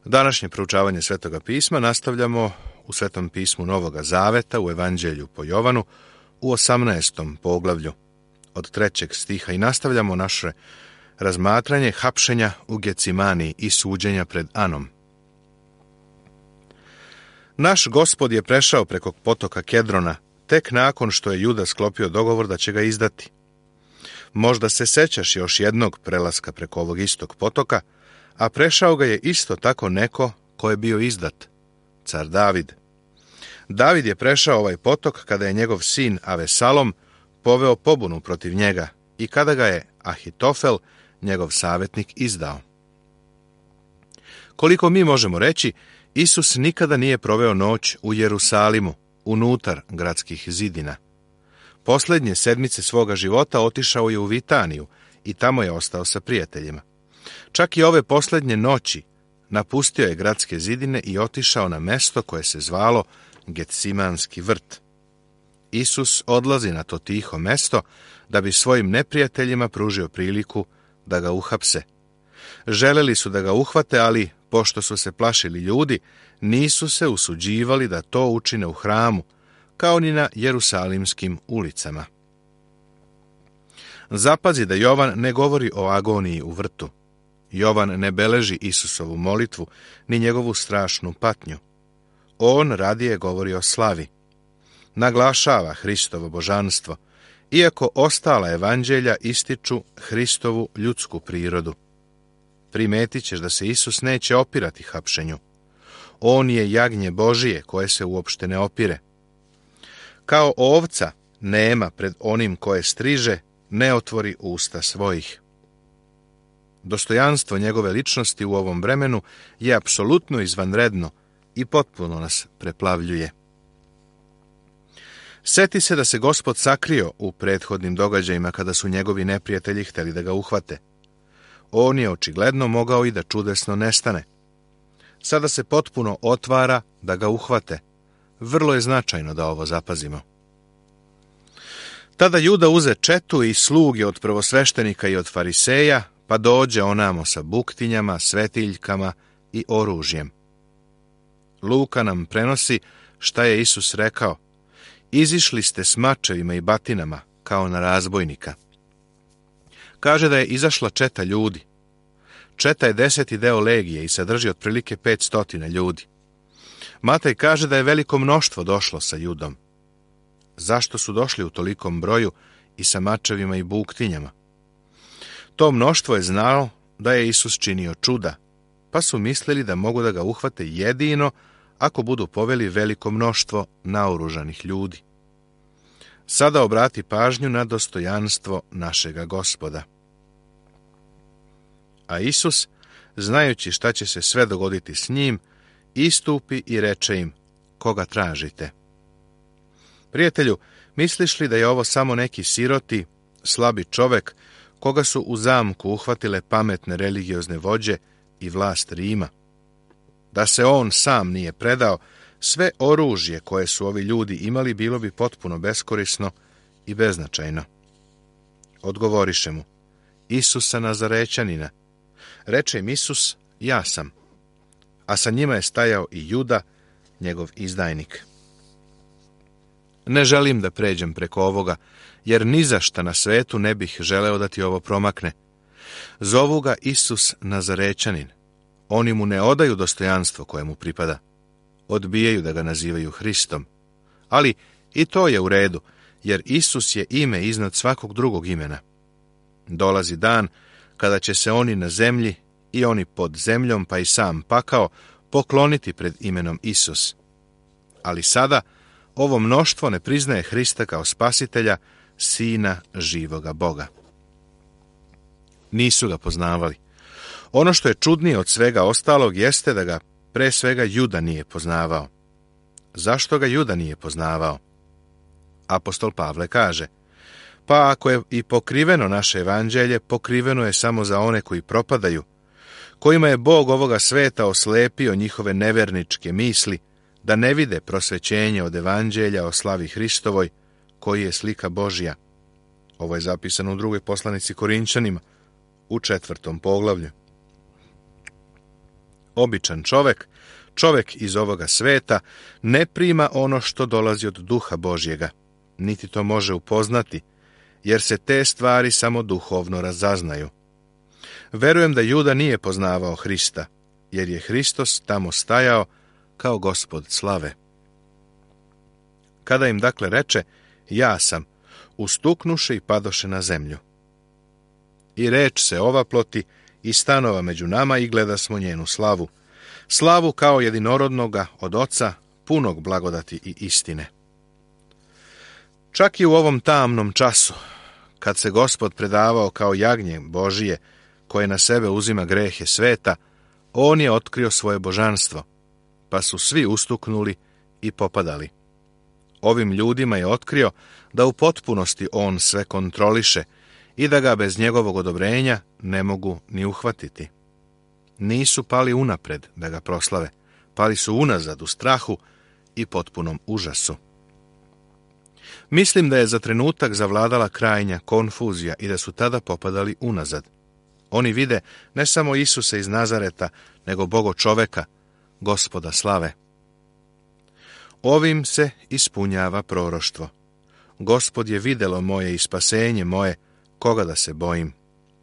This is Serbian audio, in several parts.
Današnje proučavanje Svetoga pisma nastavljamo u Svetom pismu Novoga Zaveta u Evanđelju po Jovanu u 18. poglavlju od 3. stiha i nastavljamo naše razmatranje hapšenja u Gecimani i suđenja pred Anom. Naš Gospod je prešao preko potoka Kedrona tek nakon što je Juda sklopio dogovor da će ga izdati. Možda se sećaš još jednog prelaska preko ovog istog potoka, a prešao ga je isto tako neko ko je bio izdat, car David. David je prešao ovaj potok kada je njegov sin Avesalom poveo pobunu protiv njega i kada ga je Ahitofel, njegov savjetnik, izdao. Koliko mi možemo reći, Isus nikada nije proveo noć u Jerusalimu, unutar gradskih zidina. Posljednje sedmice svoga života otišao je u Vitaniju i tamo je ostao sa prijateljima. Čak i ove posljednje noći napustio je gradske zidine i otišao na mesto koje se zvalo Gecimanski vrt. Isus odlazi na to tiho mesto da bi svojim neprijateljima pružio priliku da ga uhapse. Želeli su da ga uhvate, ali pošto su se plašili ljudi, nisu se usuđivali da to učine u hramu, kao ni na jerusalimskim ulicama. Zapazi da Jovan ne govori o agoniji u vrtu. Jovan ne beleži Isusovu molitvu, ni njegovu strašnu patnju. On radije govori o slavi. Naglašava Hristovo božanstvo, iako ostala evanđelja ističu Hristovu ljudsku prirodu. Primetit ćeš da se Isus neće opirati hapšenju. On je jagnje Božije koje se uopšte ne opire. Kao ovca nema pred onim koje striže, ne otvori usta svojih. Dostojanstvo njegove ličnosti u ovom vremenu je apsolutno izvanredno i potpuno nas preplavljuje. Seti se da se Gospod sakrio u prethodnim događajima kada su njegovi neprijatelji htjeli da ga uhvate. On je očigledno mogao i da čudesno nestane. Sada se potpuno otvara da ga uhvate. Vrlo je značajno da ovo zapazimo. Tada Juda uze četu i sluge od prvosveštenika i od fariseja, pa dođe onamo sa buktinjama, svetiljkama i oružjem. Luka nam prenosi šta je Isus rekao: izišli ste s mačevima i batinama, kao na razbojnika. Kaže da je izašla četa ljudi. Četa je 10. deo legije i sadrži otprilike 500 ljudi. Matej kaže da je veliko mnoštvo došlo sa Judom. Zašto su došli u tolikom broju i sa mačevima i buktinjama? To mnoštvo je znalo da je Isus činio čuda, pa su mislili da mogu da ga uhvate jedino ako budu poveli veliko mnoštvo naoružanih ljudi. Sada obrati pažnju na dostojanstvo našega Gospoda. A Isus, znajući šta će se sve dogoditi s njim, istupi i reče im: koga tražite? Prijatelju, misliš li da je ovo samo neki siroti, slabi čovek, koga su u zamku uhvatile pametne religiozne vođe i vlast Rima? Da se on sam nije predao, sve oružje koje su ovi ljudi imali bilo bi potpuno beskorisno i beznačajno. Odgovoriše mu: Isusa Nazarećanina. Reče im Isus: ja sam. A sa njima je stajao i Juda, njegov izdajnik. Ne želim da pređem preko ovoga, jer ni za šta na svetu ne bih želeo da ti ovo promakne. Zovu ga Isus Nazarećanin. Oni mu ne odaju dostojanstvo koje mu pripada. Odbijaju da ga nazivaju Hristom. Ali i to je u redu, jer Isus je ime iznad svakog drugog imena. Dolazi dan kada će se oni na zemlji i oni pod zemljom, pa i sam pakao, pokloniti pred imenom Isus. Ali sada ovo mnoštvo ne priznaje Hrista kao spasitelja, sina živoga Boga. Nisu ga poznavali. Ono što je čudnije od svega ostalog jeste da ga pre svega Juda nije poznavao. Zašto ga Juda nije poznavao? Apostol Pavle kaže: pa ako je i pokriveno naše evanđelje, pokriveno je samo za one koji propadaju, kojima je Bog ovoga sveta oslepio njihove neverničke misli, da ne vide prosvećenje od evanđelja o slavi Hristovoj, koji je slika Božja. Ovo je zapisano u drugoj poslanici Korinčanima, u 4. poglavlju. Običan čovek, čovek iz ovoga sveta, ne prima ono što dolazi od duha Božjega, niti to može upoznati, jer se te stvari samo duhovno razaznaju. Verujem da Juda nije poznavao Hrista, jer je Hristos tamo stajao kao Gospod slave. Kada im dakle reče, ja sam, ustuknuše i padoše na zemlju. I reč se ovaploti i stanova među nama i gledasmo njenu slavu. Slavu kao jedinorodnoga od Oca, punog blagodati i istine. Čak i u ovom tamnom času, kad se Gospod predavao kao jagnje Božije, koje na sebe uzima grehe sveta, on je otkrio svoje božanstvo, pa su svi ustuknuli i popadali. Ovim ljudima je otkrio da u potpunosti on sve kontroliše i da ga bez njegovog odobrenja ne mogu ni uhvatiti. Nisu pali unapred da ga proslave, pali su unazad u strahu i potpunom užasu. Mislim da je za trenutak zavladala krajnja konfuzija i da su tada popadali unazad. Oni vide ne samo Isusa iz Nazareta, nego Bogo čoveka, Gospoda slave. Ovim se ispunjava proroštvo. Gospod je videlo moje i spasenje moje, koga da se bojim.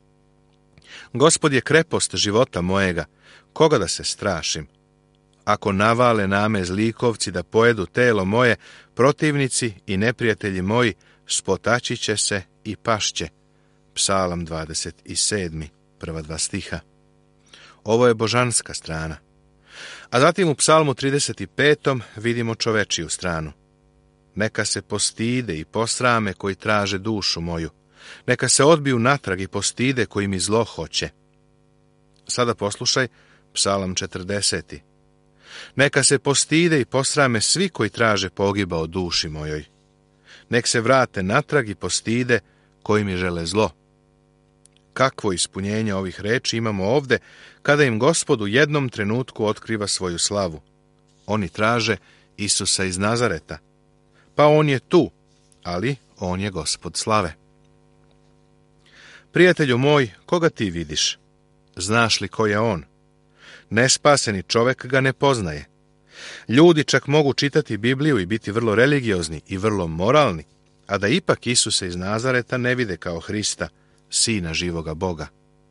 Gospod je krepost života mojega, koga da se strašim. Ako navale name zlikovci da pojedu telo moje, protivnici i neprijatelji moji spotaći će se i pašće. Psalam 27. prva 2 stiha. Ovo je božanska strana. A zatim u Psalmu 35. vidimo čovečiju stranu. Neka se postide i posrame koji traže dušu moju. Neka se odbiju natrag i postide koji mi zlo hoće. Sada poslušaj Psalam 40. Neka se postide i posrame svi koji traže pogiba o duši mojoj. Nek se vrate natrag i postide koji mi žele zlo. Kakvo ispunjenje ovih reči imamo ovde, kada im Gospod u jednom trenutku otkriva svoju slavu. Oni traže Isusa iz Nazareta. Pa on je tu, ali on je Gospod slave. Prijatelju moj, koga ti vidiš? Znaš li ko je on? Nespaseni čovek ga ne poznaje. Ljudi čak mogu čitati Bibliju i biti vrlo religiozni i vrlo moralni, a da ipak Isusa iz Nazareta ne vide kao Hrista, Sina živoga Boga.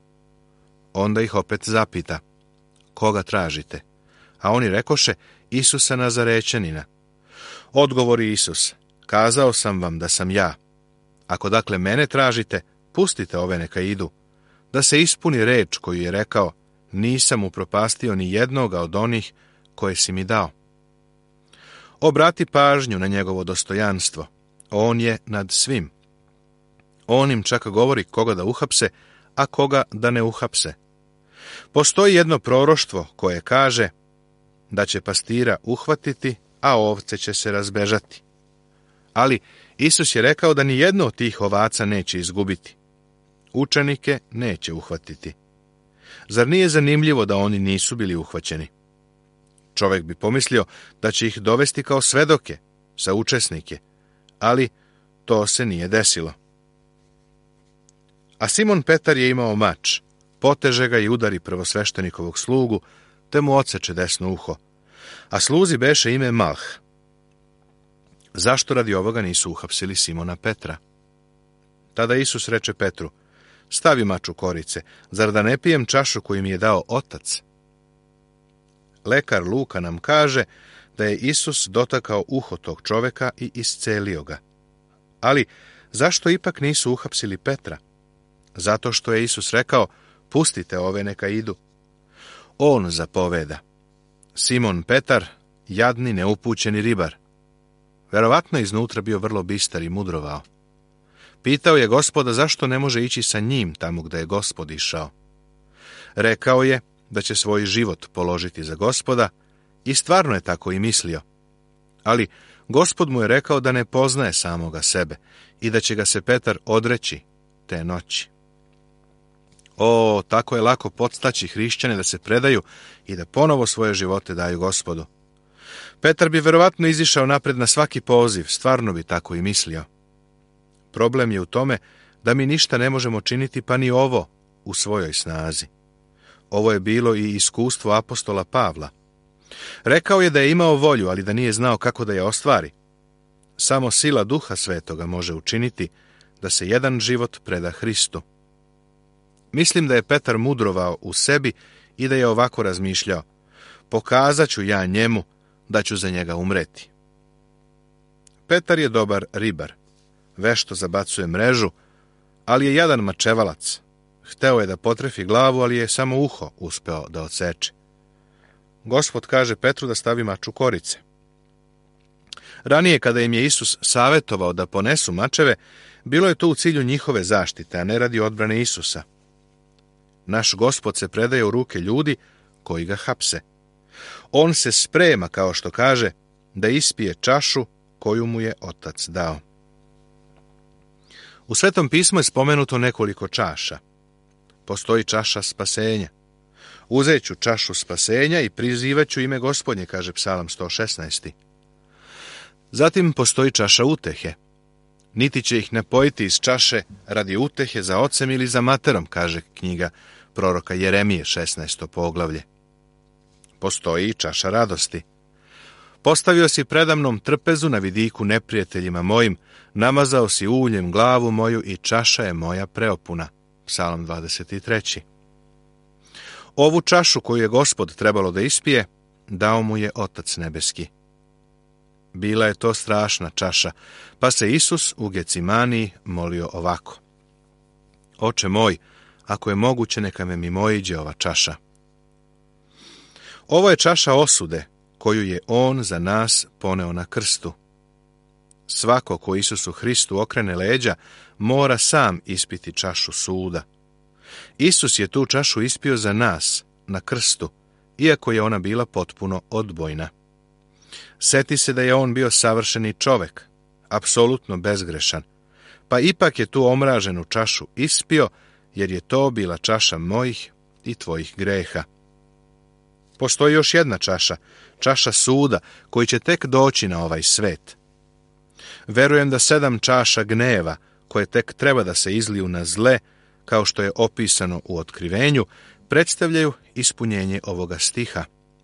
Onda ih opet zapita, koga tražite? A oni rekoše, Isusa Nazarećanina. Odgovori Isus, kazao sam vam da sam ja. Ako dakle mene tražite, pustite ove neka idu, da se ispuni reč koju je rekao, nisam upropastio ni jednoga od onih koje si mi dao. Obrati pažnju na njegovo dostojanstvo, on je nad svim. On im čak govori koga da uhapse, a koga da ne uhapse. Postoji jedno proroštvo koje kaže da će pastira uhvatiti, a ovce će se razbežati. Ali Isus je rekao da ni jedno od tih ovaca neće izgubiti. Učenike neće uhvatiti. Zar nije zanimljivo da oni nisu bili uhvaćeni? Čovjek bi pomislio da će ih dovesti kao svedoke, sa učesnike, ali to se nije desilo. A Simon Petar je imao mač, poteže ga i udari prvosveštenikovog slugu, te mu odseče desno uho, a sluzi beše ime Malh. Zašto radi ovoga nisu uhapsili Simona Petra? Tada Isus reče Petru, stavi mač u korice, zar da ne pijem čašu koju mi je dao Otac? Lekar Luka nam kaže da je Isus dotakao uho tog čoveka i iscelio ga. Ali zašto ipak nisu uhapsili Petra? Zato što je Isus rekao, pustite ove neka idu. On zapoveda. Simon Petar, jadni neupućeni ribar. Verovatno iznutra bio vrlo bistar i mudrovao. Pitao je Gospoda zašto ne može ići sa njim tamo gde je Gospod išao. Rekao je da će svoj život položiti za Gospoda i stvarno je tako i mislio. Ali Gospod mu je rekao da ne poznaje samoga sebe i da će ga se Petar odreći te noći. O, tako je lako podstaći hrišćane da se predaju i da ponovo svoje živote daju Gospodu. Petar bi verovatno izišao napred na svaki poziv, stvarno bi tako i mislio. Problem je u tome da mi ništa ne možemo činiti, pa ni ovo, u svojoj snazi. Ovo je bilo i iskustvo apostola Pavla. Rekao je da je imao volju, ali da nije znao kako da je ostvari. Samo sila Duha Svetoga može učiniti da se jedan život preda Hristu. Mislim da je Petar mudrovao u sebi i da je ovako razmišljao: pokazat ću ja njemu da ću za njega umreti. Petar je dobar ribar. Vešto zabacuje mrežu, ali je jadan mačevalac. Hteo je da potrefi glavu, ali je samo uho uspeo da odseče. Gospod kaže Petru da stavi mač u korice. Ranije, kada im je Isus savjetovao da ponesu mačeve, bilo je to u cilju njihove zaštite, a ne radi odbrane Isusa. Naš Gospod se predaje u ruke ljudi koji ga hapse. On se sprema, kao što kaže, da ispije čašu koju mu je Otac dao. U Svetom pismu je spomenuto nekoliko čaša. Postoji čaša spasenja. Uzet ću čašu spasenja i prizivat ću ime Gospodnje, kaže Psalam 116. Zatim postoji čaša utehe. Niti će ih napojiti iz čaše radi utehe za ocem ili za materom, kaže knjiga proroka Jeremije 16. poglavlje. Postoji i čaša radosti. Postavio si predamnom trpezu na vidiku neprijateljima mojim, namazao si uljem glavu moju i čaša je moja preopuna. Psalam 23. Ovu čašu koju je Gospod trebalo da ispije, dao mu je Otac nebeski. Bila je to strašna čaša, pa se Isus u Gecimaniji molio ovako: Oče moj, ako je moguće, neka me mimoiđe ova čaša. Ovo je čaša osude, koju je on za nas poneo na krstu. Svako ko Isusu Hristu okrene leđa, mora sam ispiti čašu suda. Isus je tu čašu ispio za nas, na krstu, iako je ona bila potpuno odbojna. Seti se da je on bio savršeni čovek, apsolutno bezgrešan, pa ipak je tu omraženu čašu ispio, jer je to bila čaša mojih i tvojih greha. Postoji još jedna čaša, čaša suda, koji će tek doći na ovaj svet. Verujem da 7 čaša gneva, koje tek treba da se izliju na zle, kao što je opisano u Otkrivenju, predstavljaju ispunjenje ovoga stiha.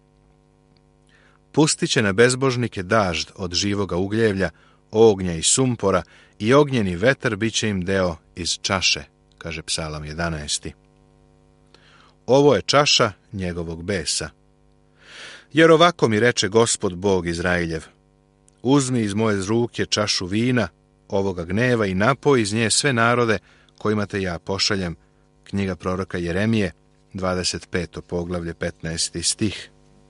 Pustit će na bezbožnike dažd od živoga ugljevlja, ognja i sumpora, i ognjeni vetar bit će im deo iz čaše, kaže Psalam 11. Ovo je čaša njegovog besa. Jer ovako mi reče Gospod Bog Izrailjev: uzmi iz moje ruke čašu vina, ovoga gneva, i napoj iz nje sve narode kojima te ja pošaljem. Knjiga proroka Jeremije, 25. poglavlje, 15. stih.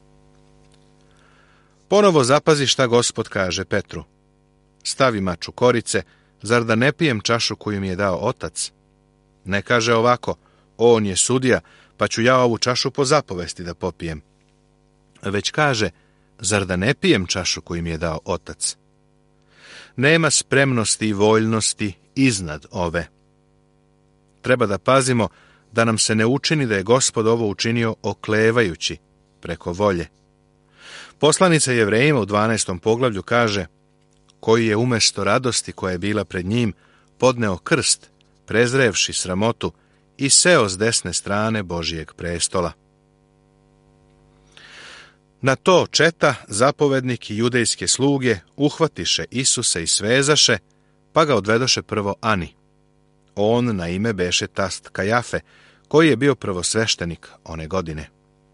Ponovo zapazi šta Gospod kaže Petru: stavi mač u korice, zar da ne pijem čašu koju mi je dao Otac? Ne kaže ovako: on je sudija, pa ću ja ovu čašu po zapovesti da popijem. Već kaže: zar da ne pijem čašu koju mi je dao Otac? Nema spremnosti i voljnosti iznad ove. Treba da pazimo da nam se ne učini da je Gospod ovo učinio oklevajući, preko volje. Poslanica Jevrejima u 12. poglavlju kaže: koji je umesto radosti koja je bila pred njim podneo krst, prezrevši sramotu, i seo s desne strane Božijeg prestola. Na to četa, zapovednik i judejske sluge uhvatiše Isusa i svezaše, pa ga odvedoše prvo Ani. On na ime beše tast Kajafe, koji je bio prvosveštenik one godine.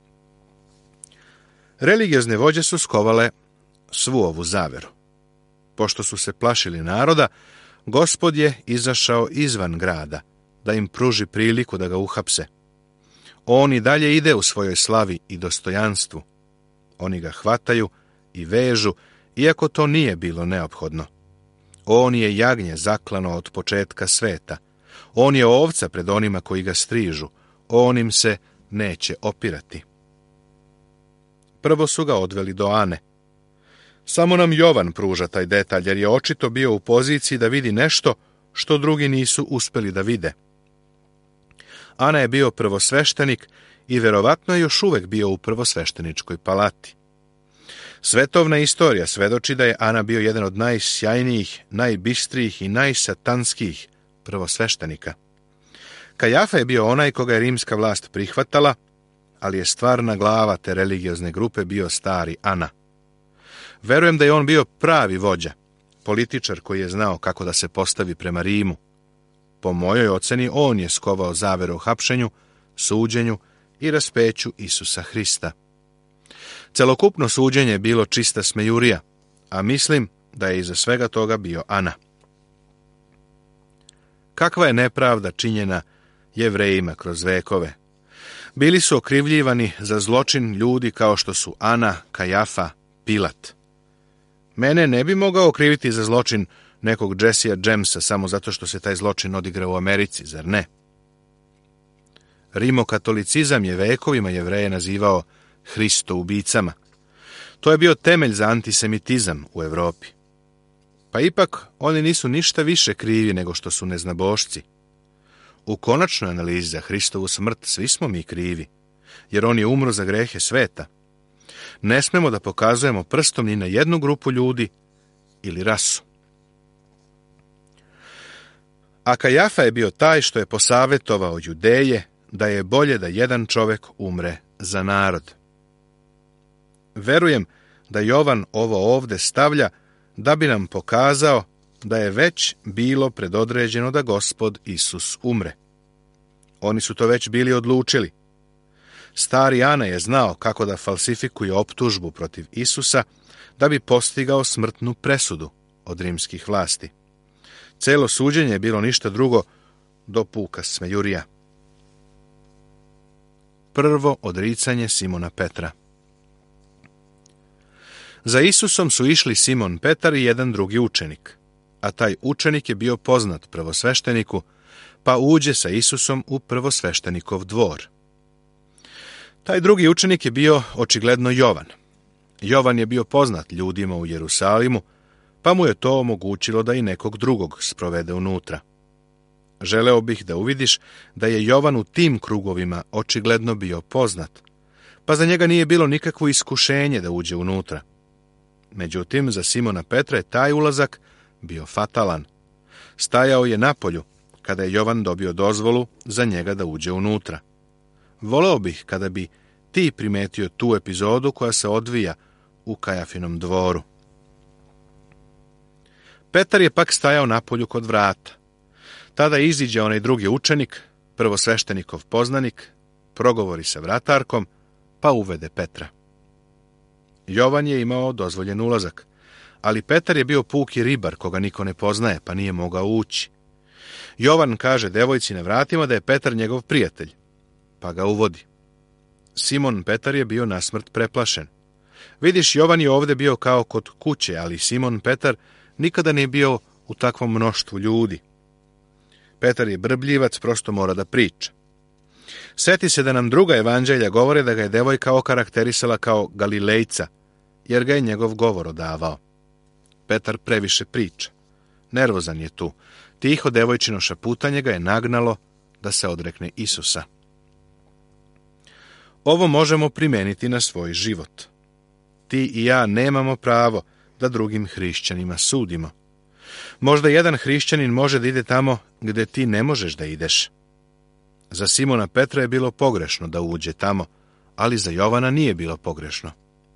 Religiozne vođe su skovale svu ovu zaveru. Pošto su se plašili naroda, Gospod je izašao izvan grada, da im pruži priliku da ga uhapse. On i dalje ide u svojoj slavi i dostojanstvu. Oni ga hvataju i vežu, iako to nije bilo neophodno. On je jagnje zaklano od početka sveta. On je ovca pred onima koji ga strižu. On im se neće opirati. Prvo su ga odveli do Ane. Samo nam Jovan pruža taj detalj, jer je očito bio u poziciji da vidi nešto što drugi nisu uspeli da vide. Ana je bio prvosveštenik i verovatno je još uvek bio u prvosvešteničkoj palati. Svetovna istorija svedoči da je Ana bio jedan od najsjajnijih, najbistrijih i najsatanskijih prvosveštenika. Kajafa je bio onaj koga je rimska vlast prihvatala ali je stvarna glava te religiozne grupe bio stari Ana. Verujem da je on bio pravi vođa, političar koji je znao kako da se postavi prema Rimu. Po mojoj oceni, on je skovao zavere o hapšenju, suđenju i raspeću Isusa Hrista. Celokupno suđenje je bilo čista smejurija, a mislim da je iza svega toga bio Ana. Kakva je nepravda činjena Jevrejima kroz vekove? Bili su okrivljivani za zločin ljudi kao što su Ana, Kajafa, Pilat. Mene ne bi mogao okriviti za zločin nekog Jessija Jamesa samo zato što se taj zločin odigrao u Americi, zar ne? Rimokatolicizam je vekovima Jevreje nazivao Hristoubicama. To je bio temelj za antisemitizam u Europi. Pa ipak oni nisu ništa više krivi nego što su neznabošci. U konačnoj analizi za Hristovu smrt svi smo mi krivi, jer on je umro za grehe sveta. Ne smemo da pokazujemo prstom ni na jednu grupu ljudi ili rasu. A Kajafa je bio taj što je posavjetovao Judeje da je bolje da jedan čovjek umre za narod. Verujem da Jovan ovo ovde stavlja da bi nam pokazao da je već bilo predodređeno da Gospod Isus umre. Oni su to već bili odlučili. Stari Ana je znao kako da falsifikuje optužbu protiv Isusa da bi postigao smrtnu presudu od rimskih vlasti. Celo suđenje je bilo ništa drugo do puka smejurija. Prvo odricanje Simona Petra. Za Isusom su išli Simon Petar i jedan drugi učenik, a taj učenik je bio poznat prvosvešteniku, pa uđe sa Isusom u prvosveštenikov dvor. Taj drugi učenik je bio očigledno Jovan. Jovan je bio poznat ljudima u Jerusalimu, pa mu je to omogućilo da i nekog drugog sprovede unutra. Želeo bih da uvidiš da je Jovan u tim krugovima očigledno bio poznat, pa za njega nije bilo nikakvo iskušenje da uđe unutra. Međutim, za Simona Petra je taj ulazak bio fatalan. Stajao je napolju kada je Jovan dobio dozvolu za njega da uđe unutra. Voleo bih kada bi ti primetio tu epizodu koja se odvija u Kajafinom dvoru. Petar je pak stajao napolju kod vrata. Tada iziđe onaj drugi učenik, prvosveštenikov poznanik, progovori sa vratarkom, pa uvede Petra. Jovan je imao dozvoljen ulazak, ali Petar je bio puki ribar koga niko ne poznaje, pa nije mogao ući. Jovan kaže devojci na vratima da je Petar njegov prijatelj, pa ga uvodi. Simon Petar je bio nasmrt preplašen. Vidiš, Jovan je ovdje bio kao kod kuće, ali Simon Petar nikada nije bio u takvom mnoštvu ljudi. Petar je brbljivac, prosto mora da priča. Seti se da nam druga evanđelja govore da ga je devojka okarakterisala kao Galilejca, jer ga je njegov govor odavao. Petar previše priča. Nervozan je tu. Tiho devojčino šaputanje ga je nagnalo da se odrekne Isusa. Ovo možemo primeniti na svoj život. Ti i ja nemamo pravo da drugim hrišćanima sudimo. Možda jedan hrišćanin može da ide tamo gde ti ne možeš da ideš. Za Simona Petra je bilo pogrešno da uđe tamo, ali za Jovana nije bilo pogrešno.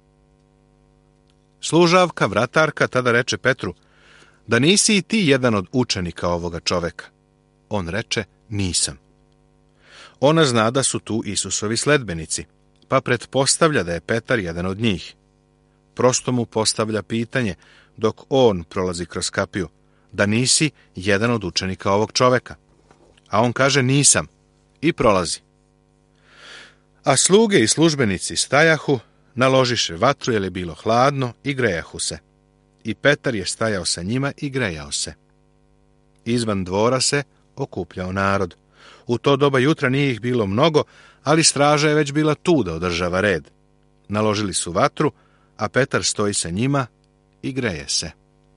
Služavka, vratarka, tada reče Petru, da nisi i ti jedan od učenika ovoga čoveka. On reče, nisam. Ona zna da su tu Isusovi sledbenici, pa pretpostavlja da je Petar jedan od njih. Prosto mu postavlja pitanje, dok on prolazi kroz kapiju, da nisi jedan od učenika ovog čoveka. A on kaže, nisam, i prolazi. A sluge i službenici stajahu, naložiše vatru jer je bilo hladno i grejahu se. I Petar je stajao sa njima i grejao se. Izvan dvora se okupljao narod. U to doba jutra nije ih bilo mnogo, ali straža je već bila tu da održava red. Naložili su vatru, a Petar stoji sa njima i greje se.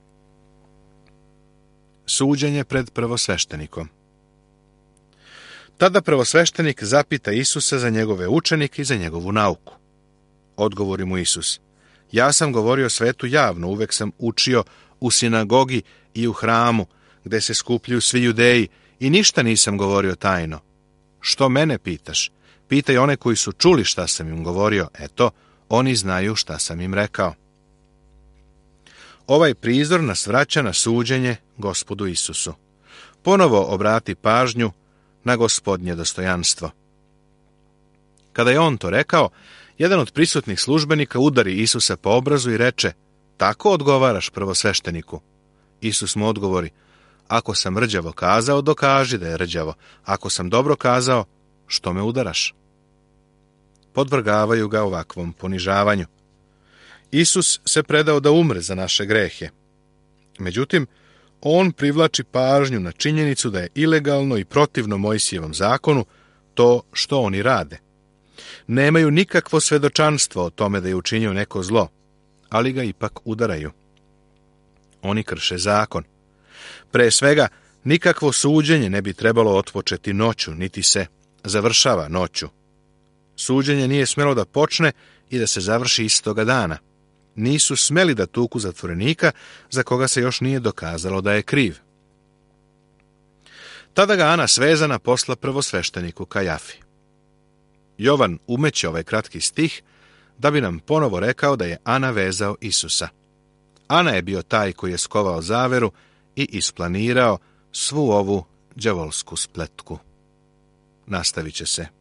Suđenje pred prvosveštenikom. Tada prvosveštenik zapita Isusa za njegove učenike i za njegovu nauku. Odgovori mu Isus, ja sam govorio svetu javno, uvek sam učio u sinagogi i u hramu, gde se skupljaju svi Judeji, i ništa nisam govorio tajno. Što mene pitaš? Pitaj one koji su čuli šta sam im govorio, eto, oni znaju šta sam im rekao. Ovaj prizor nas vraća na suđenje Gospodu Isusu. Ponovo obrati pažnju na Gospodnje dostojanstvo. Kada je on to rekao, jedan od prisutnih službenika udari Isusa po obrazu i reče: tako odgovaraš prvosvešteniku. Isus mu odgovori: ako sam rđavo kazao, dokaži da je rđavo. Ako sam dobro kazao, što me udaraš? Podvrgavaju ga ovakvom ponižavanju. Isus se predao da umre za naše grehe. Međutim, on privlači pažnju na činjenicu da je ilegalno i protivno Mojsijevom zakonu to što oni rade. Nemaju nikakvo svedočanstvo o tome da je učinio neko zlo, ali ga ipak udaraju. Oni krše zakon. Pre svega, nikakvo suđenje ne bi trebalo otpočeti noću, niti se završava noću. Suđenje nije smjelo da počne i da se završi istoga dana. Nisu smeli da tuku zatvorenika za koga se još nije dokazalo da je kriv. Tada ga Ana svezana posla prvosvešteniku Kajafi. Jovan umeće ovaj kratki stih da bi nam ponovo rekao da je Ana vezao Isusa. Ana je bio taj koji je skovao zaveru i isplanirao svu ovu đavolsku spletku. Nastavit će se